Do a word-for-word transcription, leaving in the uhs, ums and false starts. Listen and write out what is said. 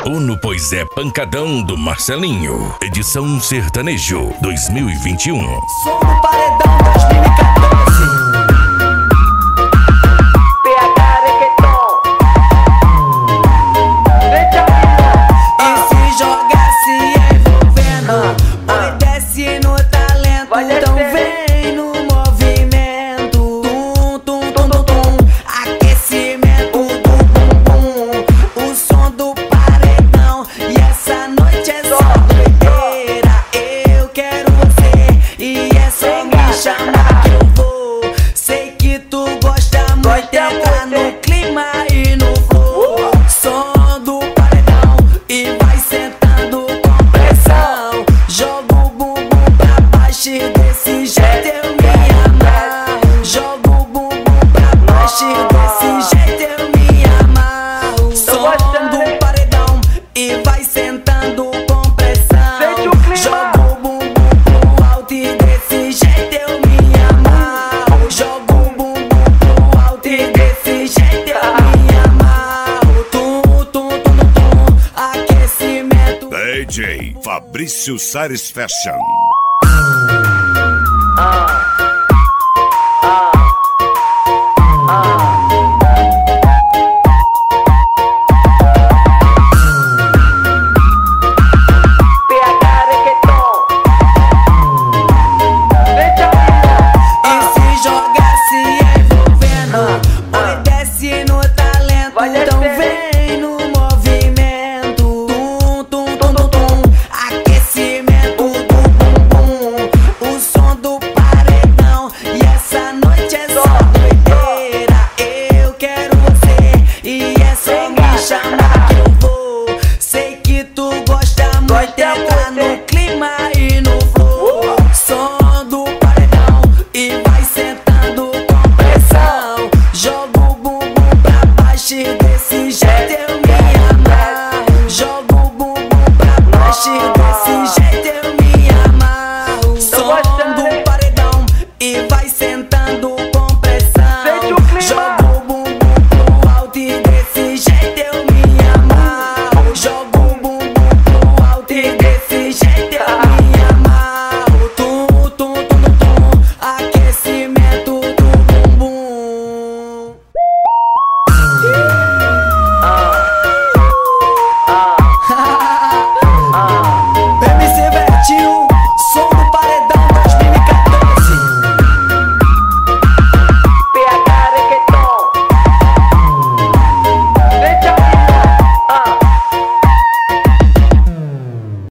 Uno Pois é Pancadão do Marcelinho. Edição Sertanejo dois mil e vinte e um. Som do Paredão dois mil e quatorze. P H Reggaeton. E se joga se envolvendo, oi, desce no talento. Então vem no movimento. Tum, tum, tum, tum, tum. Aquecimento do bumbum. O som do paredão. E essa noite é só doideira. Eu quero você e é só me chamar que eu vou. Sei que tu gosta muito, entra no clima e no flow. Som do paredão e vai sentando com pressão. Joga o bumbum pra baixo e desse jeito eu me amarro. Joga o bumbum pra baixo e desse jeito eu me amarro. Som do paredão e vai sentando com pressão. Joga o bumbum pro alto e desse jeito eu me amarro. Joga o bumbum pro alto e desse jeito eu me amarro. Tum, tum, tum, tum, tum. Aquecimento. D J Fabrício Satisfaction. P H Reggaeton. E se joga se envolvendo, oi, desce no talento. Então